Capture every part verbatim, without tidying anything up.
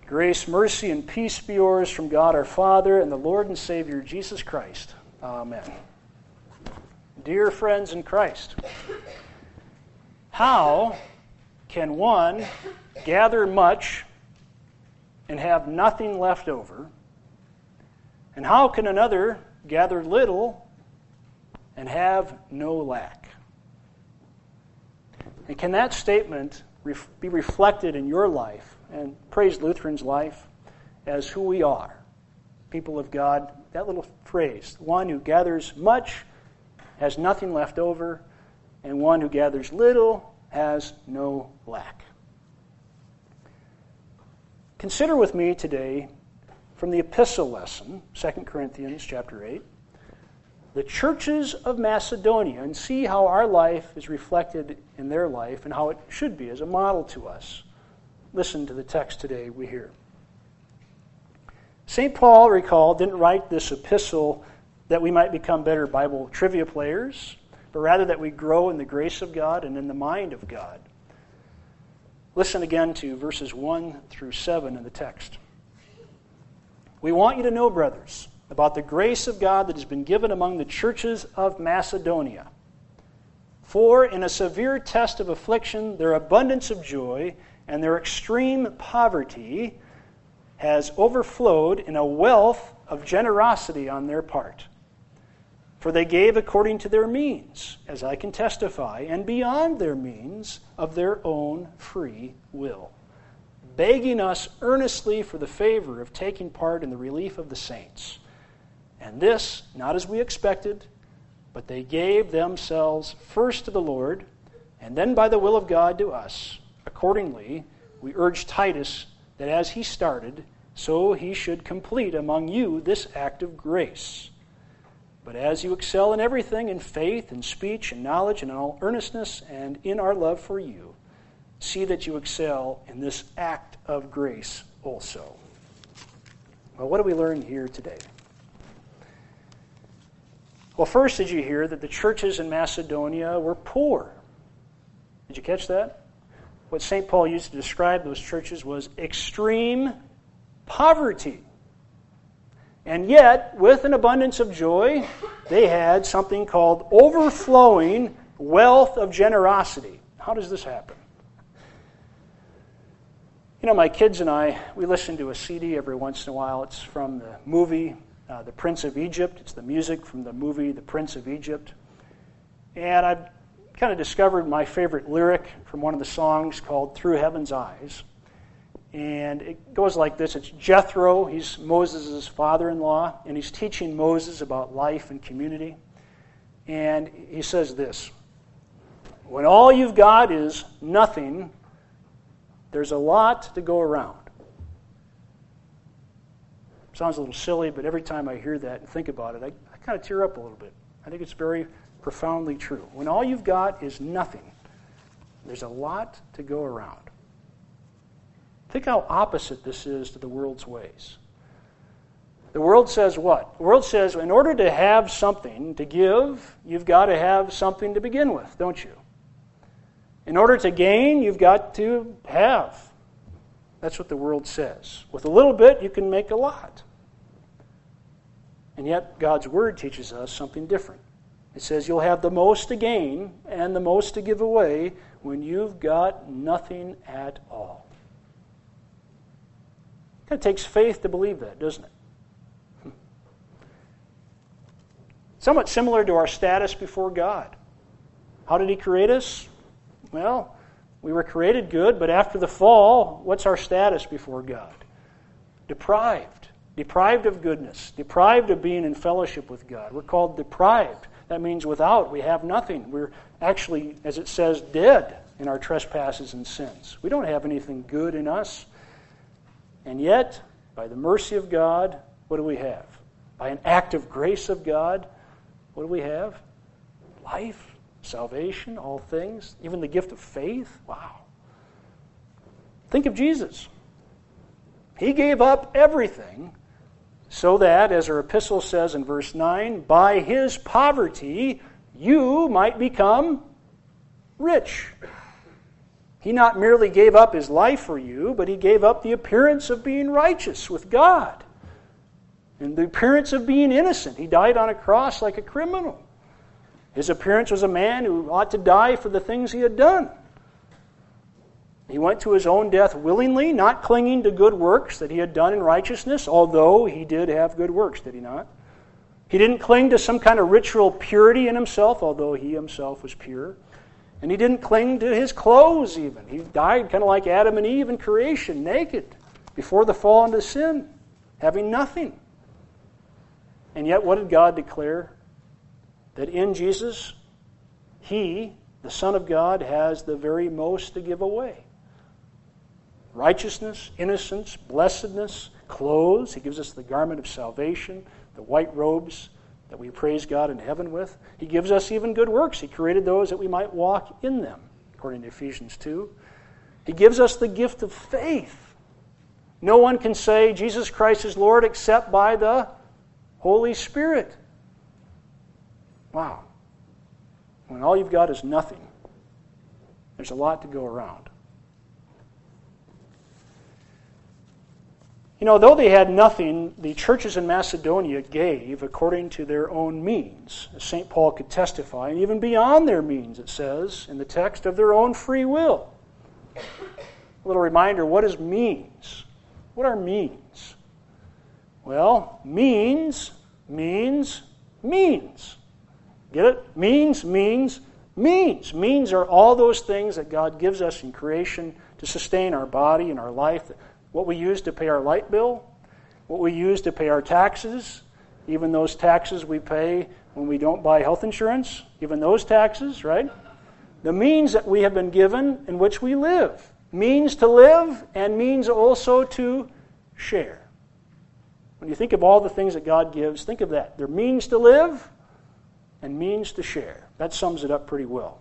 Grace, mercy, and peace be yours from God our Father and the Lord and Savior Jesus Christ. Amen. Dear friends in Christ, how can one gather much and have nothing left over? And how can another gather little and have no lack? And can that statement ref- be reflected in your life and Praise Lutheran's life as who we are, people of God? That little phrase, one who gathers much has nothing left over, and one who gathers little has no lack. Consider with me today from the epistle lesson, Second Corinthians chapter eight, the churches of Macedonia, and see how our life is reflected in their life and how it should be as a model to us. Listen to the text today we hear. Saint Paul, recall, didn't write this epistle that we might become better Bible trivia players, but rather that we grow in the grace of God and in the mind of God. Listen again to verses one through seven in the text. We want you to know, brothers, about the grace of God that has been given among the churches of Macedonia. For in a severe test of affliction, their abundance of joy and their extreme poverty has overflowed in a wealth of generosity on their part. For they gave according to their means, as I can testify, and beyond their means of their own free will, begging us earnestly for the favor of taking part in the relief of the saints. And this, not as we expected, but they gave themselves first to the Lord, and then by the will of God to us. Accordingly, we urge Titus that as he started, so he should complete among you this act of grace. But as you excel in everything, in faith, in speech, in knowledge, and in all earnestness, and in our love for you, see that you excel in this act of grace also. Well, what do we learn here today? Well, first, did you hear that the churches in Macedonia were poor? Did you catch that? What Saint Paul used to describe those churches was extreme poverty. And yet, with an abundance of joy, they had something called overflowing wealth of generosity. How does this happen? You know, my kids and I, we listen to a C D every once in a while. It's from the movie uh, The Prince of Egypt. It's the music from the movie The Prince of Egypt. And I've kind of discovered my favorite lyric from one of the songs called Through Heaven's Eyes. And it goes like this. It's Jethro, he's Moses' father-in-law, and he's teaching Moses about life and community. And he says this: when all you've got is nothing, there's a lot to go around. Sounds a little silly, but every time I hear that and think about it, I, I kind of tear up a little bit. I think it's very profoundly true. When all you've got is nothing, there's a lot to go around. Think how opposite this is to the world's ways. The world says what? The world says in order to have something to give, you've got to have something to begin with, don't you? In order to gain, you've got to have. That's what the world says. With a little bit, you can make a lot. And yet, God's Word teaches us something different. It says you'll have the most to gain and the most to give away when you've got nothing at all. It kind of takes faith to believe that, doesn't it? Somewhat similar to our status before God. How did He create us? Well, we were created good, but after the fall, what's our status before God? Deprived. Deprived of goodness. Deprived of being in fellowship with God. We're called deprived. That means without. We have nothing. We're actually, as it says, dead in our trespasses and sins. We don't have anything good in us. And yet, by the mercy of God, what do we have? By an act of grace of God, what do we have? Life, salvation, all things, even the gift of faith. Wow. Think of Jesus. He gave up everything so that, as our epistle says in verse nine, by His poverty you might become rich. He not merely gave up his life for you, but he gave up the appearance of being righteous with God and the appearance of being innocent. He died on a cross like a criminal. His appearance was a man who ought to die for the things he had done. He went to his own death willingly, not clinging to good works that he had done in righteousness, although he did have good works, did he not? He didn't cling to some kind of ritual purity in himself, although he himself was pure. And he didn't cling to his clothes even. He died kind of like Adam and Eve in creation, naked, before the fall into sin, having nothing. And yet what did God declare? That in Jesus, He, the Son of God, has the very most to give away. Righteousness, innocence, blessedness, clothes. He gives us the garment of salvation, the white robes that we praise God in heaven with. He gives us even good works. He created those that we might walk in them, according to Ephesians two. He gives us the gift of faith. No one can say Jesus Christ is Lord except by the Holy Spirit. Wow. When all you've got is nothing, there's a lot to go around. You know, though they had nothing, the churches in Macedonia gave according to their own means, as Saint Paul could testify, and even beyond their means, it says in the text, of their own free will. A little reminder, what is means? What are means? Well, means, means, means. Get it? Means, means, means. Means are all those things that God gives us in creation to sustain our body and our life. What we use to pay our light bill, what we use to pay our taxes, even those taxes we pay when we don't buy health insurance, even those taxes, right? The means that we have been given in which we live. Means to live and means also to share. When you think of all the things that God gives, think of that. They're means to live and means to share. That sums it up pretty well.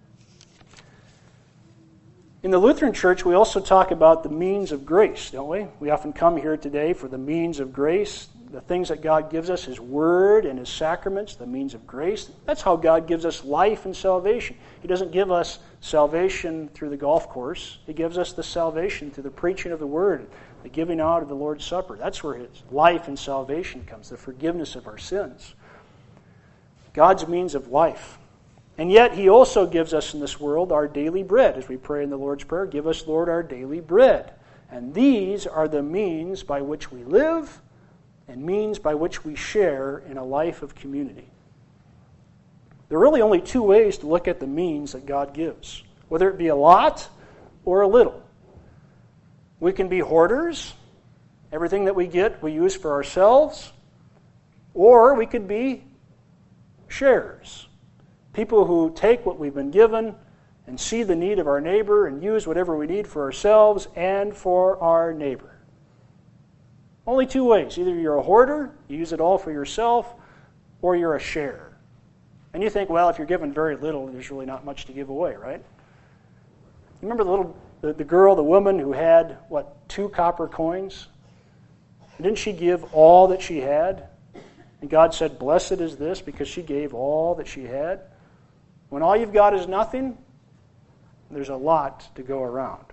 In the Lutheran Church, we also talk about the means of grace, don't we? We often come here today for the means of grace, the things that God gives us, His Word and His sacraments, the means of grace. That's how God gives us life and salvation. He doesn't give us salvation through the golf course. He gives us the salvation through the preaching of the Word, the giving out of the Lord's Supper. That's where His life and salvation comes, the forgiveness of our sins. God's means of life. And yet He also gives us in this world our daily bread. As we pray in the Lord's Prayer, give us, Lord, our daily bread. And these are the means by which we live and means by which we share in a life of community. There are really only two ways to look at the means that God gives, whether it be a lot or a little. We can be hoarders. Everything that we get we use for ourselves. Or we could be sharers. People who take what we've been given and see the need of our neighbor and use whatever we need for ourselves and for our neighbor. Only two ways. Either you're a hoarder, you use it all for yourself, or you're a sharer. And you think, well, if you're given very little, there's really not much to give away, right? You remember the little the, the girl, the woman who had, what, two copper coins? Didn't she give all that she had? And God said, blessed is this, because she gave all that she had. When all you've got is nothing, there's a lot to go around.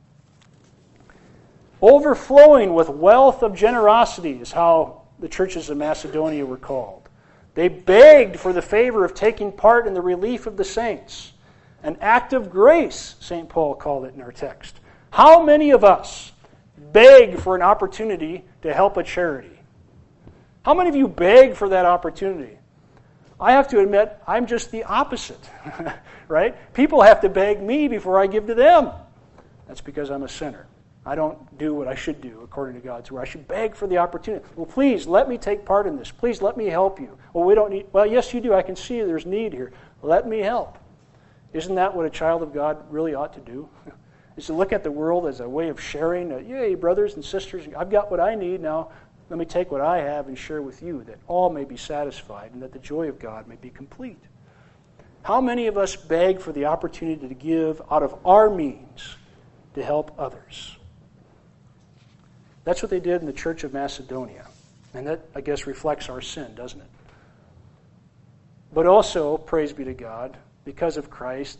Overflowing with wealth of generosity is how the churches of Macedonia were called. They begged for the favor of taking part in the relief of the saints. An act of grace, Saint Paul called it in our text. How many of us beg for an opportunity to help a charity? How many of you beg for that opportunity? I have to admit, I'm just the opposite, right? People have to beg me before I give to them. That's because I'm a sinner. I don't do what I should do according to God's word. I should beg for the opportunity. Well, please, let me take part in this. Please, let me help you. Well, we don't need, well, yes, you do. I can see there's need here. Let me help. Isn't that what a child of God really ought to do? Is to look at the world as a way of sharing. Uh, Yay, brothers and sisters, I've got what I need now. Let me take what I have and share with you, that all may be satisfied and that the joy of God may be complete. How many of us beg for the opportunity to give out of our means to help others? That's what they did in the Church of Macedonia. And that, I guess, reflects our sin, doesn't it? But also, praise be to God, because of Christ,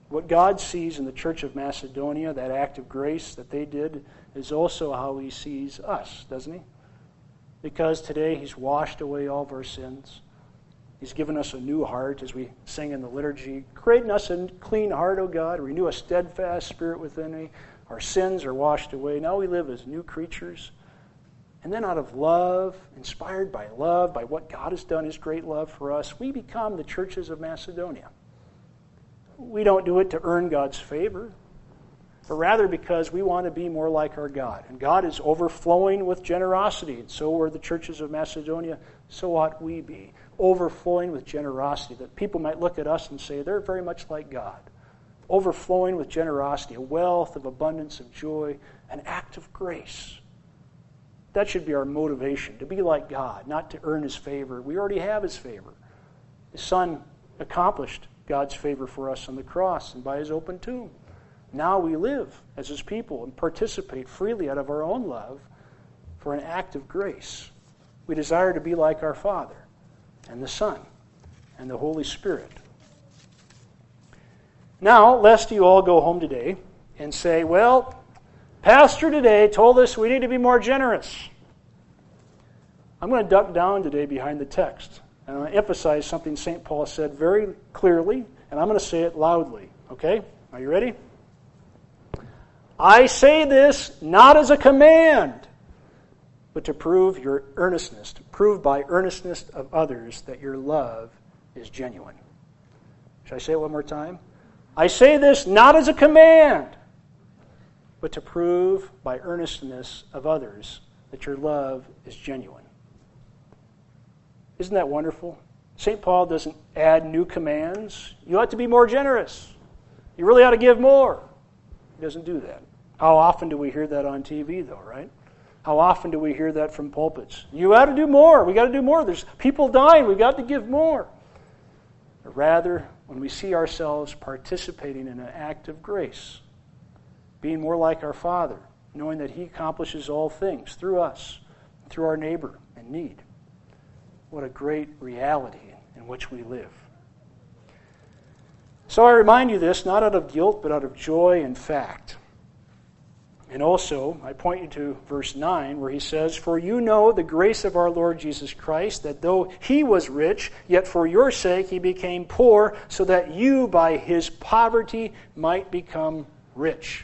What God sees in the Church of Macedonia, that act of grace that they did, is also how He sees us, doesn't He? Because today He's washed away all of our sins. He's given us a new heart, as we sing in the liturgy. Create in us a clean heart, O God. Renew a steadfast spirit within me. Our sins are washed away. Now we live as new creatures. And then out of love, inspired by love, by what God has done, His great love for us, we become the churches of Macedonia. We don't do it to earn God's favor, but rather because we want to be more like our God. And God is overflowing with generosity, and so were the churches of Macedonia, so ought we be, overflowing with generosity, that people might look at us and say, they're very much like God. Overflowing with generosity, a wealth of abundance of joy, an act of grace. That should be our motivation, to be like God, not to earn His favor. We already have His favor. His Son accomplished God's favor for us on the cross and by His open tomb. Now we live as His people and participate freely out of our own love for an act of grace. We desire to be like our Father and the Son and the Holy Spirit. Now, lest you all go home today and say, well, Pastor today told us we need to be more generous. I'm going to duck down today behind the text. And I'm going to emphasize something Saint Paul said very clearly, and I'm going to say it loudly. Okay? Are you ready? I say this not as a command, but to prove your earnestness, to prove by earnestness of others that your love is genuine. Should I say it one more time? I say this not as a command, but to prove by earnestness of others that your love is genuine. Isn't that wonderful? Saint Paul doesn't add new commands. You ought to be more generous. You really ought to give more. He doesn't do that. How often do we hear that on T V, though, right? How often do we hear that from pulpits? You ought to do more. We got to do more. There's people dying. We've got to give more. But rather, when we see ourselves participating in an act of grace, being more like our Father, knowing that He accomplishes all things through us, through our neighbor in need. What a great reality in which we live. So I remind you this, not out of guilt, but out of joy and fact. And also, I point you to verse nine, where he says, for you know the grace of our Lord Jesus Christ, that though He was rich, yet for your sake He became poor, so that you by His poverty might become rich.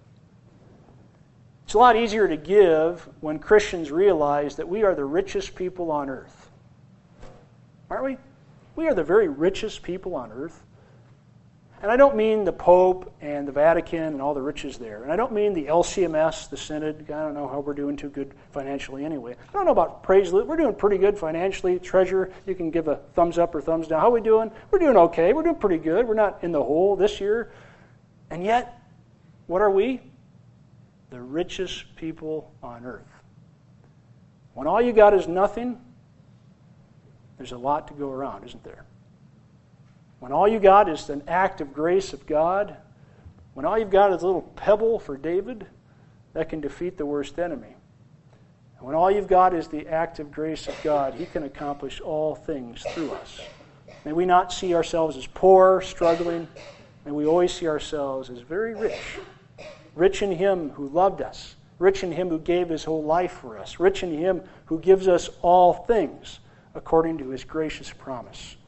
It's a lot easier to give when Christians realize that we are the richest people on earth. Aren't we? We are the very richest people on earth. And I don't mean the Pope and the Vatican and all the riches there. And I don't mean the L C M S, the Synod. I don't know how we're doing too good financially anyway. I don't know about praise. We're doing pretty good financially. Treasurer, you can give a thumbs up or thumbs down. How are we doing? We're doing okay. We're doing pretty good. We're not in the hole this year. And yet, what are we? The richest people on earth. When all you got is nothing, there's a lot to go around, isn't there? When all you got is an act of grace of God, when all you've got is a little pebble for David, that can defeat the worst enemy. And when all you've got is the act of grace of God, He can accomplish all things through us. May we not see ourselves as poor, struggling. May we always see ourselves as very rich. Rich in Him who loved us. Rich in Him who gave His whole life for us. Rich in Him who gives us all things according to His gracious promise.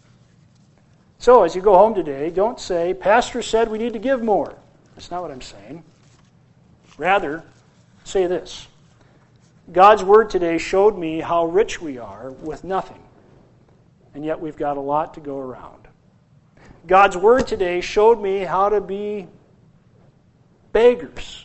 So, as you go home today, don't say, Pastor said we need to give more. That's not what I'm saying. Rather, say this. God's Word today showed me how rich we are with nothing, and yet we've got a lot to go around. God's Word today showed me how to be beggars,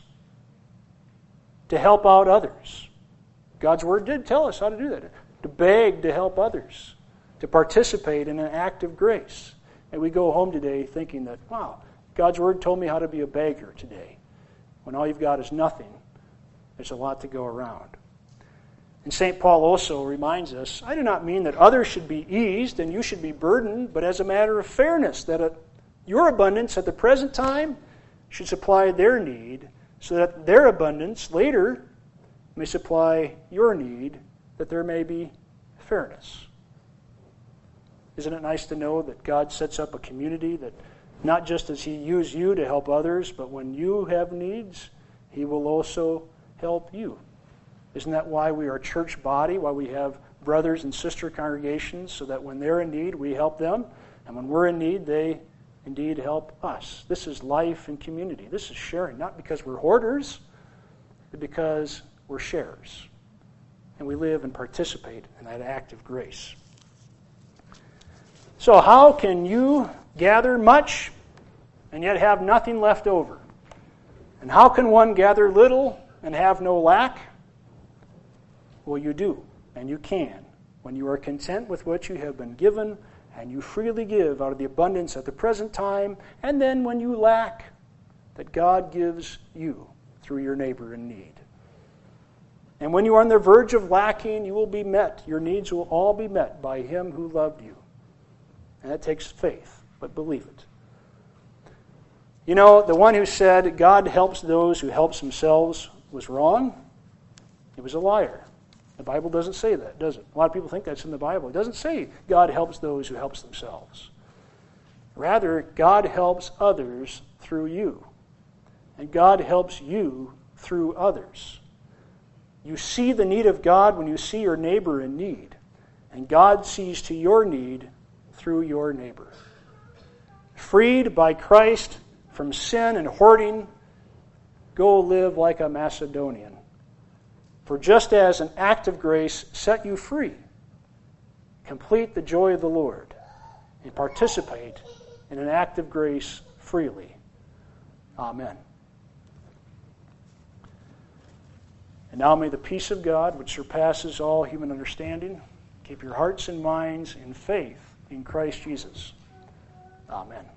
to help out others. God's Word did tell us how to do that. To beg to help others, to participate in an act of grace. And we go home today thinking that, wow, God's Word told me how to be a beggar today. When all you've got is nothing, there's a lot to go around. And Saint Paul also reminds us, I do not mean that others should be eased and you should be burdened, but as a matter of fairness, that your abundance at the present time should supply their need, so that their abundance later may supply your need, that there may be fairness. Isn't it nice to know that God sets up a community that not just does He use you to help others, but when you have needs, He will also help you. Isn't that why we are a church body, why we have brothers and sister congregations, so that when they're in need, we help them, and when we're in need, they indeed help us. This is life and community. This is sharing, not because we're hoarders, but because we're sharers. And we live and participate in that act of grace. So how can you gather much and yet have nothing left over? And how can one gather little and have no lack? Well, you do, and you can, when you are content with what you have been given, and you freely give out of the abundance at the present time, and then when you lack, that God gives you through your neighbor in need. And when you are on the verge of lacking, you will be met. Your needs will all be met by Him who loved you. And that takes faith, but believe it. You know, the one who said God helps those who helps themselves was wrong. He was a liar. The Bible doesn't say that, does it? A lot of people think that's in the Bible. It doesn't say God helps those who helps themselves. Rather, God helps others through you. And God helps you through others. You see the need of God when you see your neighbor in need. And God sees to your need through your neighbor. Freed by Christ from sin and hoarding, go live like a Macedonian. For just as an act of grace set you free, complete the joy of the Lord and participate in an act of grace freely. Amen. And now may the peace of God, which surpasses all human understanding, keep your hearts and minds in faith in Christ Jesus. Amen.